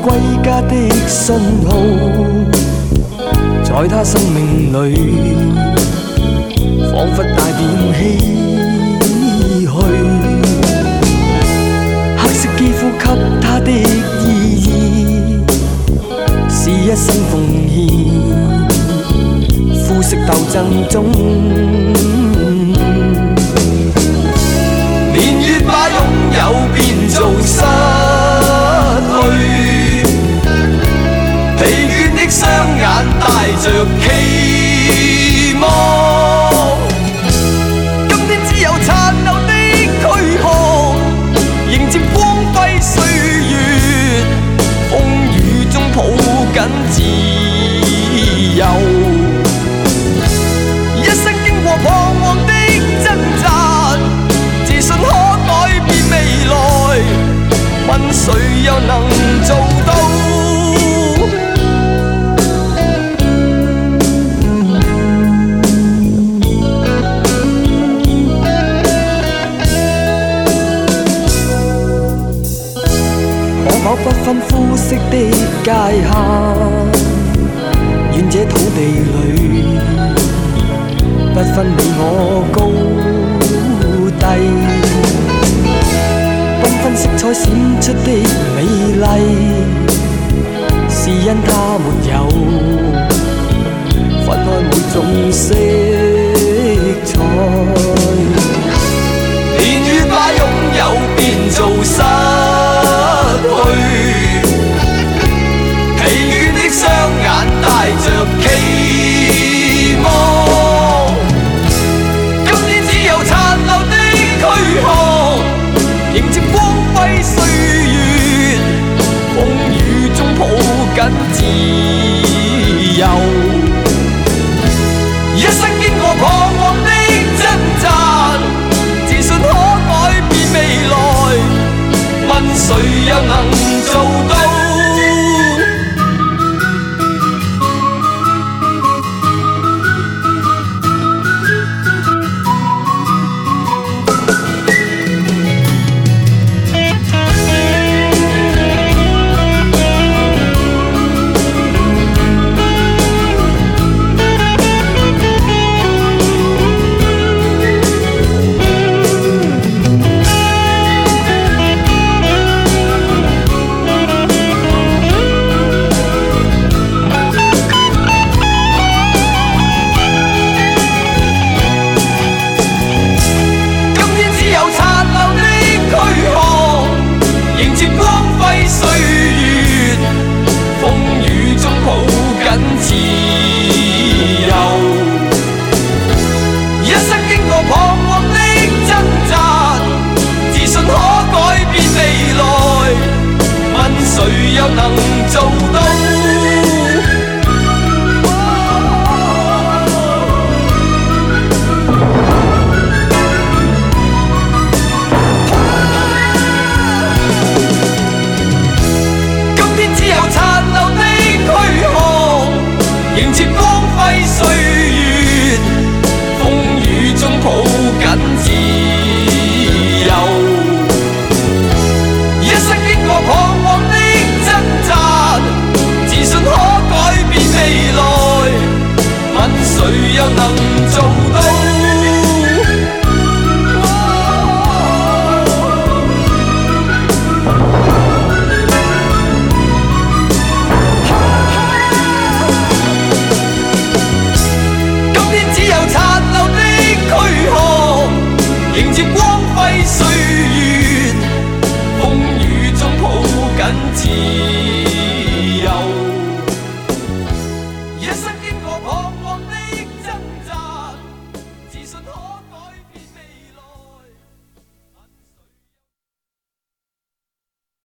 歸家的信號，在他生命裏，彷彿帶點唏噓。黑色肌膚給他的意義，是一生奉獻。膚色鬥爭中，年月把擁有變做失去。疲倦的雙眼帶着期望，今天只有殘留的軀殼，迎接光輝歲月，風雨中抱緊自由。一生經過彷徨的掙扎，自信可改變未來，問誰又能做到？不分膚色的界限，願這土地裏不分你我高低，繽紛色彩閃出的美麗，是因它沒有分開每種色彩。年月把擁有變做失去，疲倦的雙眼帶着期望，今天只有殘留的軀殼，迎接光輝歲月，風雨中抱緊自由。一生經過彷徨的掙扎，自信可改變未來，問誰又能做到？誰又能做到？今天只有殘留的軀殼，迎接